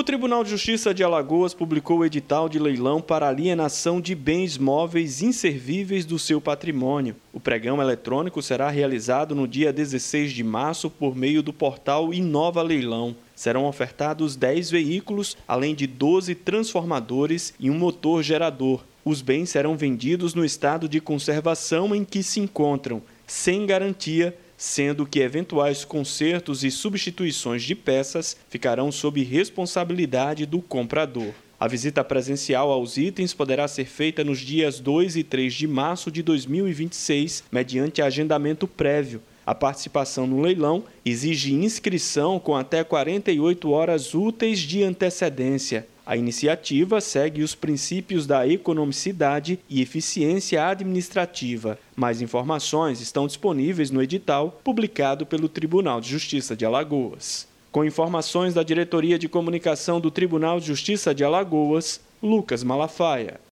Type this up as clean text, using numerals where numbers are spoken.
O Tribunal de Justiça de Alagoas publicou o edital de leilão para alienação de bens móveis inservíveis do seu patrimônio. O pregão eletrônico será realizado no dia 16 de março por meio do portal Inova Leilão. Serão ofertados 10 veículos, além de 12 transformadores e um motor gerador. Os bens serão vendidos no estado de conservação em que se encontram, sem garantia, sendo que eventuais consertos e substituições de peças ficarão sob responsabilidade do comprador. A visita presencial aos itens poderá ser feita nos dias 2 e 3 de março de 2026, mediante agendamento prévio. A participação no leilão exige inscrição com até 48 horas úteis de antecedência. A iniciativa segue os princípios da economicidade e eficiência administrativa. Mais informações estão disponíveis no edital publicado pelo Tribunal de Justiça de Alagoas. Com informações da Diretoria de Comunicação do Tribunal de Justiça de Alagoas, Lucas Malafaia.